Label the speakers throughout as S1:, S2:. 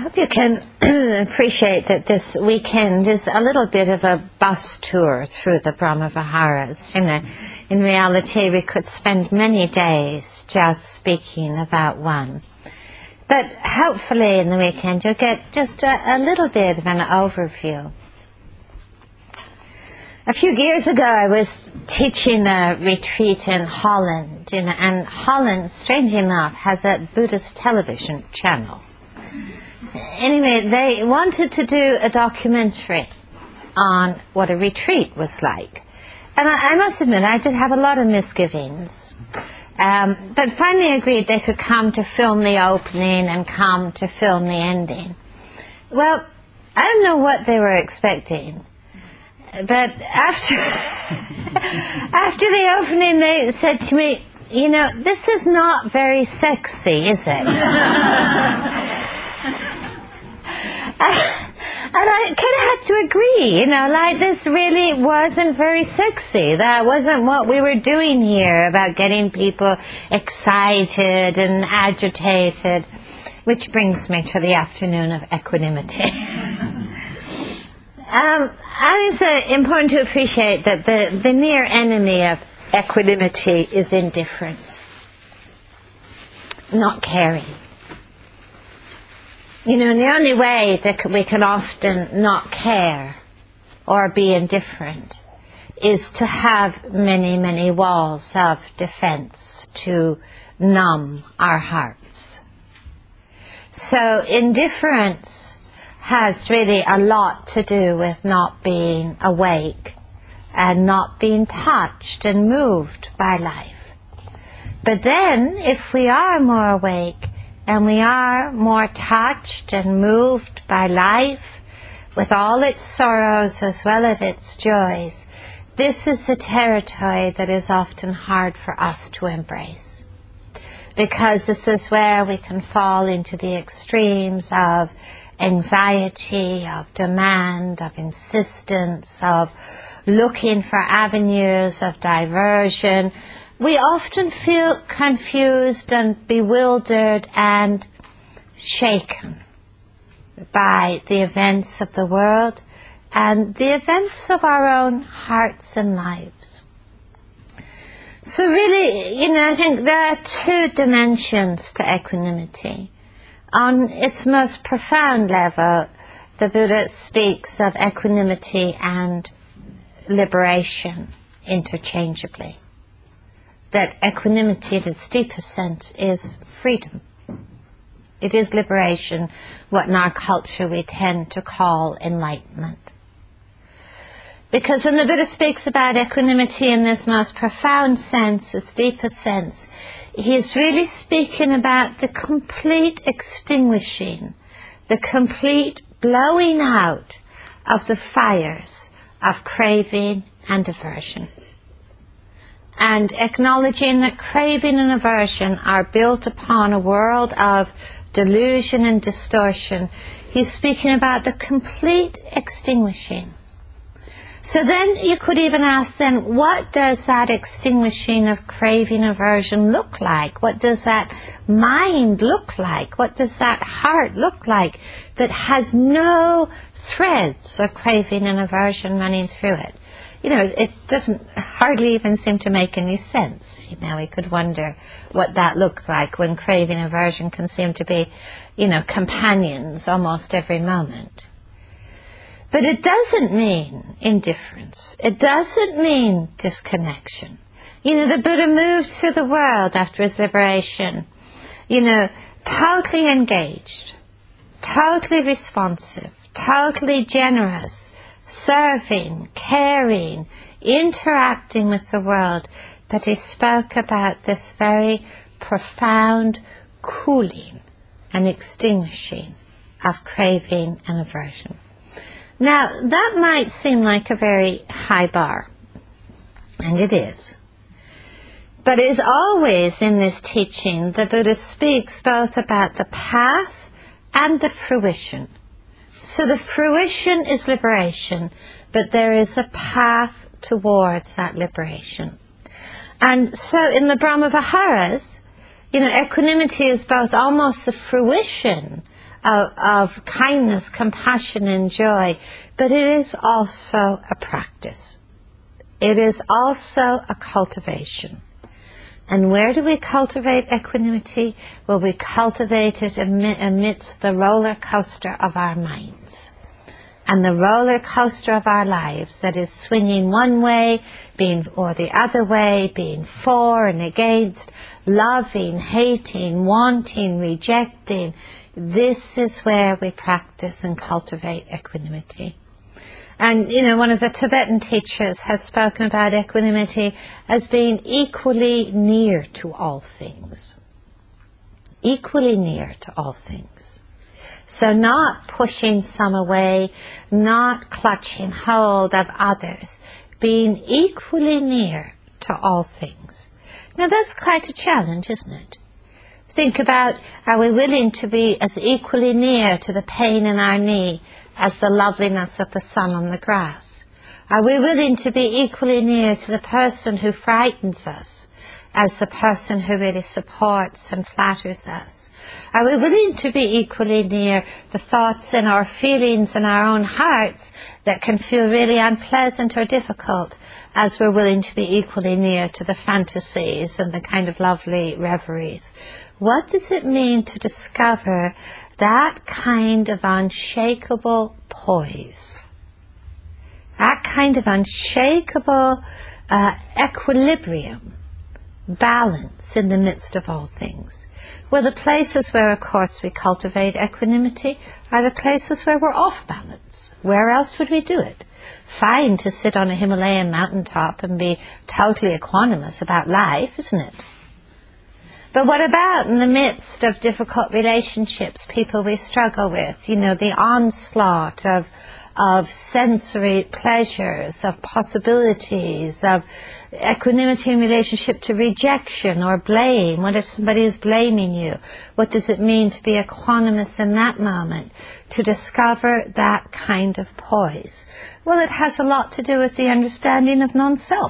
S1: hope you can appreciate that this weekend is a little bit of a bus tour through the Brahma Viharas. In reality, we could spend many days just speaking about one. But hopefully in the weekend you'll get just a little bit of an overview. A few years ago I was teaching a retreat in Holland, and Holland, strangely enough, has a Buddhist television channel. Anyway, they wanted to do a documentary on what a retreat was like. And I must admit, I did have a lot of misgivings. But finally agreed they could come to film the opening and come to film the ending. Well, I don't know what they were expecting. But after the opening, they said to me, this is not very sexy, is it? And I kind of had to agree, this really wasn't very sexy. That wasn't what we were doing here, about getting people excited and agitated. Which brings me to the afternoon of equanimity. And it's important to appreciate that the near enemy of equanimity is indifference, not caring. The only way that we can often not care or be indifferent is to have many, many walls of defense to numb our hearts. So indifference has really a lot to do with not being awake and not being touched and moved by life. But then, if we are more awake and we are more touched and moved by life, with all its sorrows as well as its joys, this is the territory that is often hard for us to embrace. Because this is where we can fall into the extremes of anxiety, of demand, of insistence, of looking for avenues of diversion. We often feel confused and bewildered and shaken by the events of the world and the events of our own hearts and lives. So really, I think there are two dimensions to equanimity. On its most profound level, the Buddha speaks of equanimity and liberation interchangeably. That equanimity in its deepest sense is freedom. It is liberation, what in our culture we tend to call enlightenment. Because when the Buddha speaks about equanimity in this most profound sense, its deepest sense, he is really speaking about the complete extinguishing, the complete blowing out of the fires of craving and aversion. And acknowledging that craving and aversion are built upon a world of delusion and distortion, he's speaking about the complete extinguishing. So then you could even ask then, what does that extinguishing of craving aversion look like? What does that mind look like? What does that heart look like that has no threads of craving and aversion running through it? It doesn't hardly even seem to make any sense. We could wonder what that looks like when craving and aversion can seem to be, companions almost every moment. But it doesn't mean indifference. It doesn't mean disconnection. The Buddha moved through the world after his liberation, totally engaged, totally responsive, totally generous, serving, caring, interacting with the world. But he spoke about this very profound cooling and extinguishing of craving and aversion. Now, that might seem like a very high bar, and it is. But as always in this teaching, the Buddha speaks both about the path and the fruition. So the fruition is liberation, but there is a path towards that liberation. And so in the Brahma Viharas, equanimity is both almost the fruition of kindness, compassion, and joy, but it is also a practice. It is also a cultivation. And where do we cultivate equanimity? Well, we cultivate it amidst the roller coaster of our minds. And the roller coaster of our lives that is swinging one way, or the other way, being for and against, loving, hating, wanting, rejecting. This is where we practice and cultivate equanimity. And, one of the Tibetan teachers has spoken about equanimity as being equally near to all things. Equally near to all things. So not pushing some away, not clutching hold of others, being equally near to all things. Now that's quite a challenge, isn't it? Think about, are we willing to be as equally near to the pain in our knee as the loveliness of the sun on the grass? Are we willing to be equally near to the person who frightens us as the person who really supports and flatters us? Are we willing to be equally near the thoughts and our feelings in our own hearts that can feel really unpleasant or difficult, as we're willing to be equally near to the fantasies and the kind of lovely reveries? What does it mean to discover that kind of unshakable poise? That kind of unshakable equilibrium, balance in the midst of all things. Well, the places where, of course, we cultivate equanimity are the places where we're off balance. Where else would we do it? Fine to sit on a Himalayan mountaintop and be totally equanimous about life, isn't it? But what about in the midst of difficult relationships, people we struggle with, the onslaught of sensory pleasures, of possibilities, of equanimity in relationship to rejection or blame? What if somebody is blaming you? What does it mean to be equanimous in that moment? To discover that kind of poise. Well, it has a lot to do with the understanding of non-self.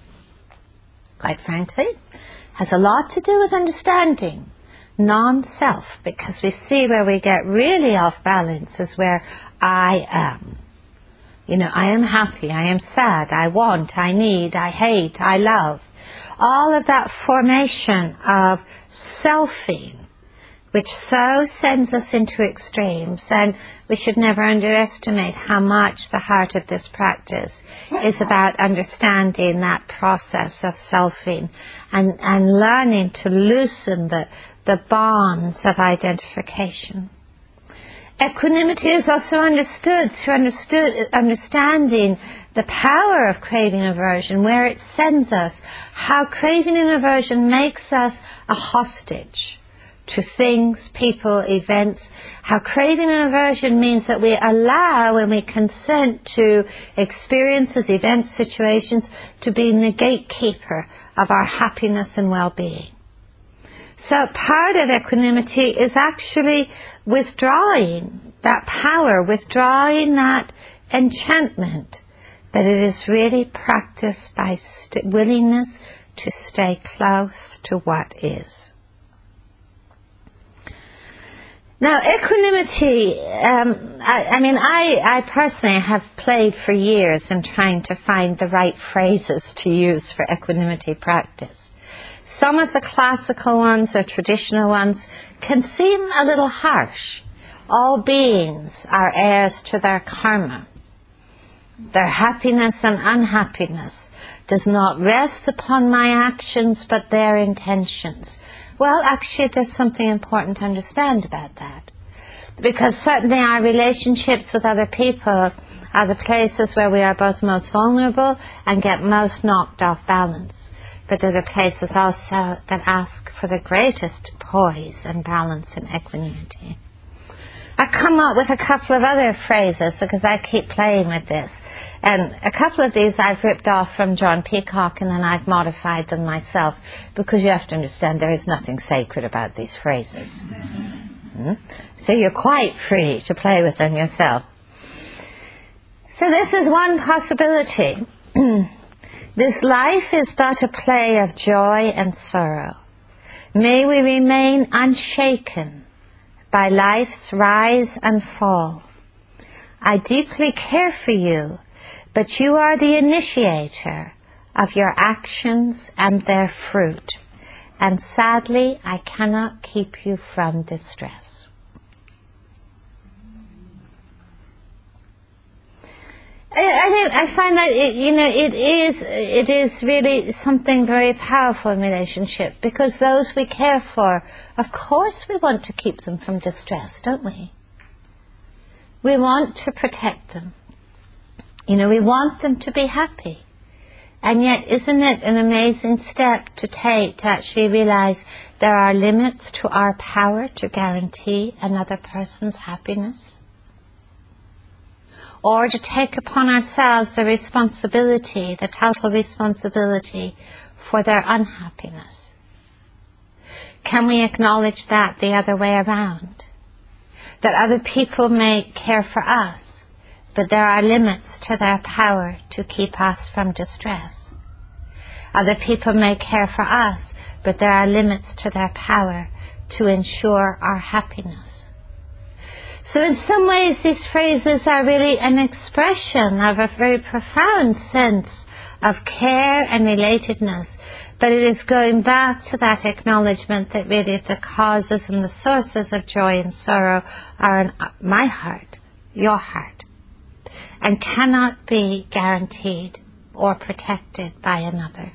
S1: Quite frankly, has a lot to do with understanding non-self, because we see where we get really off balance is where I am. I am happy, I am sad, I want, I need, I hate, I love. All of that formation of selfing, which so sends us into extremes, and we should never underestimate how much the heart of this practice is about understanding that process of selfing and learning to loosen the bonds of identification. Equanimity is also understood through understanding the power of craving aversion, where it sends us, how craving and aversion makes us a hostage to things, people, events. How craving and aversion means that we allow and we consent to experiences, events, situations to be the gatekeeper of our happiness and well-being. So part of equanimity is actually withdrawing that power, withdrawing that enchantment. But it is really practiced by willingness to stay close to what is. Now, equanimity, I personally have played for years in trying to find the right phrases to use for equanimity practice. Some of the classical ones or traditional ones can seem a little harsh. All beings are heirs to their karma. Their happiness and unhappiness does not rest upon my actions but their intentions. Well, actually, there's something important to understand about that. Because certainly our relationships with other people are the places where we are both most vulnerable and get most knocked off balance. But they're the places also that ask for the greatest poise and balance and equanimity. I've come up with a couple of other phrases because I keep playing with this. And a couple of these I've ripped off from John Peacock, and then I've modified them myself, because you have to understand there is nothing sacred about these phrases. So you're quite free to play with them yourself. So this is one possibility. This life is but a play of joy and sorrow. May we remain unshaken by life's rise and fall. I deeply care for you, but you are the initiator of your actions and their fruit, and sadly I cannot keep you from distress. I find that it is really something very powerful in relationship, because those we care for, of course we want to keep them from distress, don't we? We want to protect them. We want them to be happy. And yet, isn't it an amazing step to take to actually realize there are limits to our power to guarantee another person's happiness? Or to take upon ourselves the responsibility, the total responsibility for their unhappiness? Can we acknowledge that the other way around? That other people may care for us, but there are limits to their power to keep us from distress. Other people may care for us, but there are limits to their power to ensure our happiness. So in some ways these phrases are really an expression of a very profound sense of care and relatedness, but it is going back to that acknowledgement that really the causes and the sources of joy and sorrow are in my heart, your heart, and cannot be guaranteed or protected by another.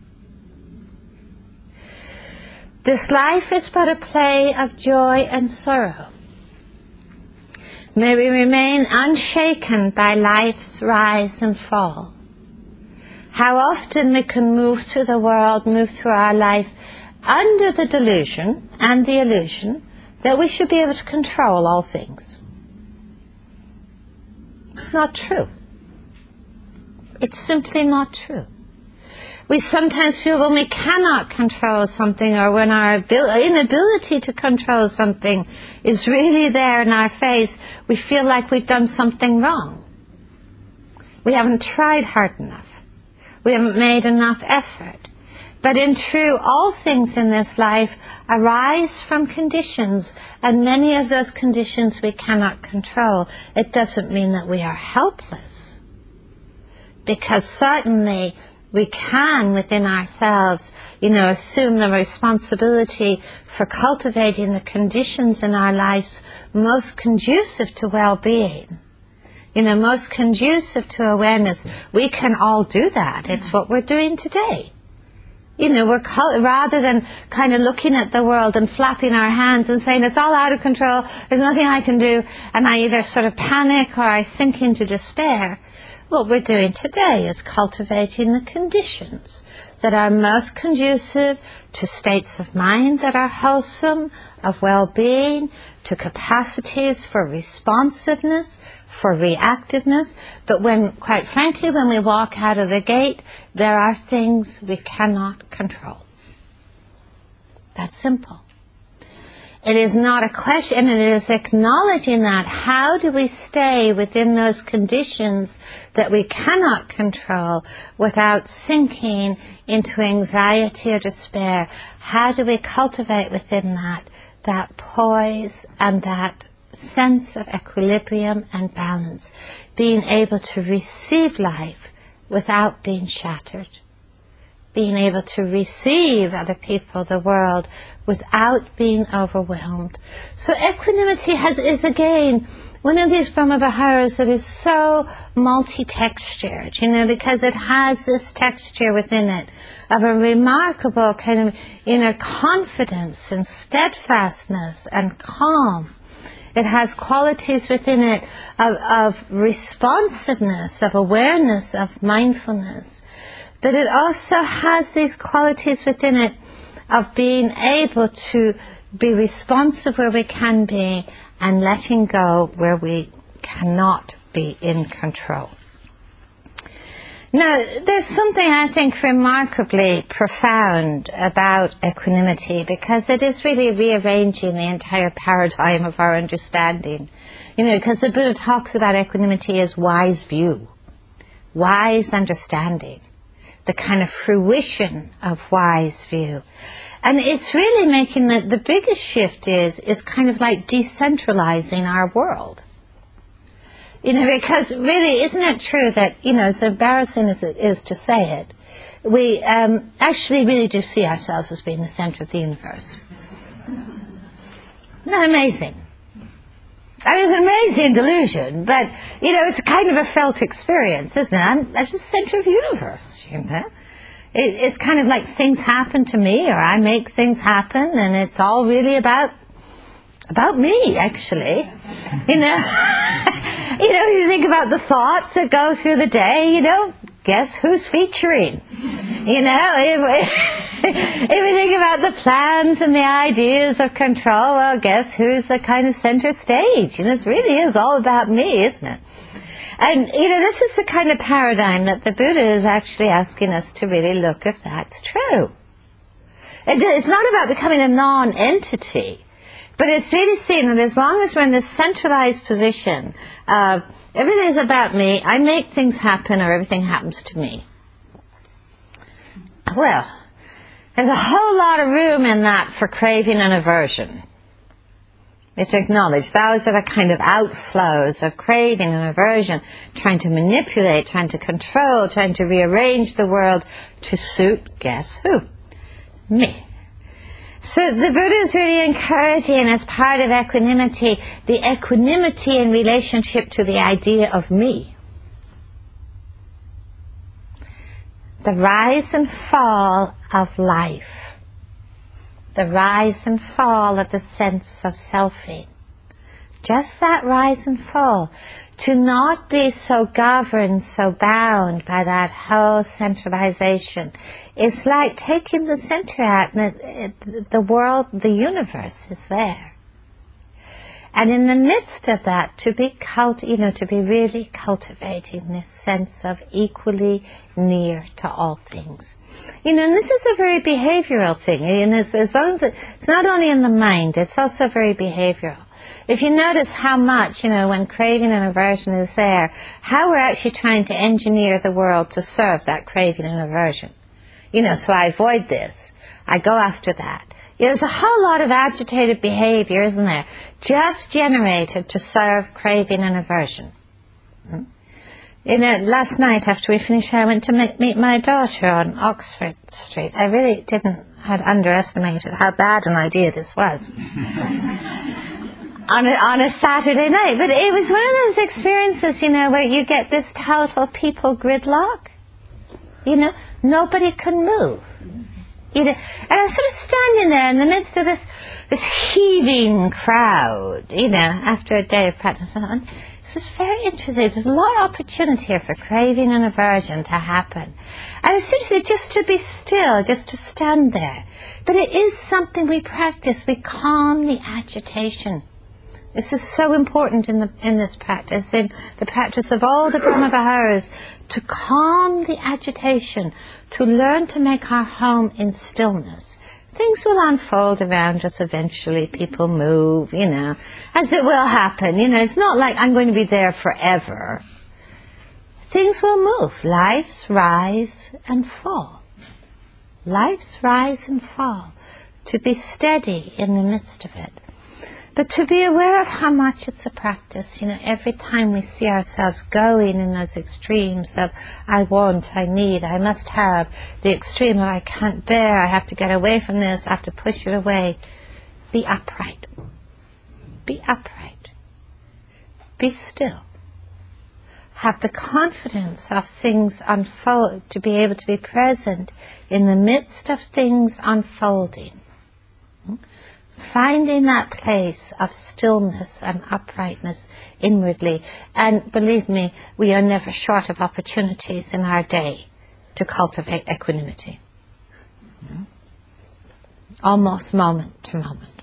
S1: This life is but a play of joy and sorrow. May we remain unshaken by life's rise and fall. How often we can move through the world, move through our life under the delusion and the illusion that we should be able to control all things. It's not true. It's simply not true. We sometimes feel when we cannot control something, or when our inability to control something is really there in our face, we feel like we've done something wrong. We haven't tried hard enough. We haven't made enough effort. But in truth, all things in this life arise from conditions, and many of those conditions we cannot control. It doesn't mean that we are helpless, because certainly we can, within ourselves, assume the responsibility for cultivating the conditions in our lives most conducive to well-being, most conducive to awareness. We can all do that. It's what we're doing today. Rather than kind of looking at the world and flapping our hands and saying it's all out of control, there's nothing I can do, and I either sort of panic or I sink into despair. What we're doing today is cultivating the conditions that are most conducive to states of mind that are wholesome, of well-being, to capacities for responsiveness, for reactiveness. But quite frankly, when we walk out of the gate, there are things we cannot control. That's simple. It is not a question, it is acknowledging that. How do we stay within those conditions that we cannot control without sinking into anxiety or despair? How do we cultivate within that poise and that sense of equilibrium and balance, being able to receive life without being shattered? Being able to receive other people, the world, without being overwhelmed. So equanimity is again one of these Brahma-Viharas that is so multi-textured, because it has this texture within it of a remarkable kind of inner confidence and steadfastness and calm. It has qualities within it of responsiveness, of awareness, of mindfulness. But it also has these qualities within it of being able to be responsive where we can be and letting go where we cannot be in control. Now, there's something I think remarkably profound about equanimity, because it is really rearranging the entire paradigm of our understanding. Because the Buddha talks about equanimity as wise view, wise understanding. the kind of fruition of wise view. And it's really making the biggest shift is kind of like decentralizing our world. Because really, isn't it true that, as embarrassing as it is to say it, we actually really do see ourselves as being the center of the universe. Isn't that amazing? It's an amazing delusion, but, it's kind of a felt experience, isn't it? I'm the center of the universe, It's kind of like things happen to me, or I make things happen, and it's all really about me, actually. You think about the thoughts that go through the day, guess who's featuring? If we think about the plans and the ideas of control, well, guess who's the kind of center stage? It really is all about me, isn't it? And, this is the kind of paradigm that the Buddha is actually asking us to really look if that's true. It's not about becoming a non-entity, but it's really seeing that as long as we're in this centralized position of everything is about me, I make things happen or everything happens to me. Well, there's a whole lot of room in that for craving and aversion. It's acknowledged. Those are the kind of outflows of craving and aversion, trying to manipulate, trying to control, trying to rearrange the world to suit, guess who? Me. So the Buddha is really encouraging, as part of equanimity, the equanimity in relationship to the idea of me. The rise and fall of life. The rise and fall of the sense of selfing. Just that rise and fall. To not be so governed, so bound by that whole centralization. It's like taking the center out and the world, the universe is there. And in the midst of that, to be really cultivating this sense of equally near to all things. And this is a very behavioral thing. As long as it's not only in the mind, it's also very behavioral. If you notice how much, when craving and aversion is there, how we're actually trying to engineer the world to serve that craving and aversion. So I avoid this. I go after that. There's a whole lot of agitated behavior, isn't there? Just generated to serve craving and aversion. Last night after we finished, I went to meet my daughter on Oxford Street. I really had underestimated how bad an idea this was. on a Saturday night. But it was one of those experiences, where you get this total people gridlock. Nobody can move. And I was sort of standing there in the midst of this heaving crowd, after a day of practice. And it was very interesting. There's a lot of opportunity here for craving and aversion to happen. And essentially just to be still, just to stand there. But it is something we practice. We calm the agitation. This is so important in this practice, in the practice of all the Brahmaviharas, to calm the agitation, to learn to make our home in stillness. Things will unfold around us eventually. People move, as it will happen. It's not like I'm going to be there forever. Things will move. Lives rise and fall. Lives rise and fall. To be steady in the midst of it. But to be aware of how much it's a practice, every time we see ourselves going in those extremes of I want, I need, I must have, the extreme of I can't bear, I have to get away from this, I have to push it away. Be upright. Be upright. Be still. Have the confidence of things unfold, to be able to be present in the midst of things unfolding. Finding that place of stillness and uprightness inwardly. And believe me, we are never short of opportunities in our day to cultivate equanimity. Almost moment to moment.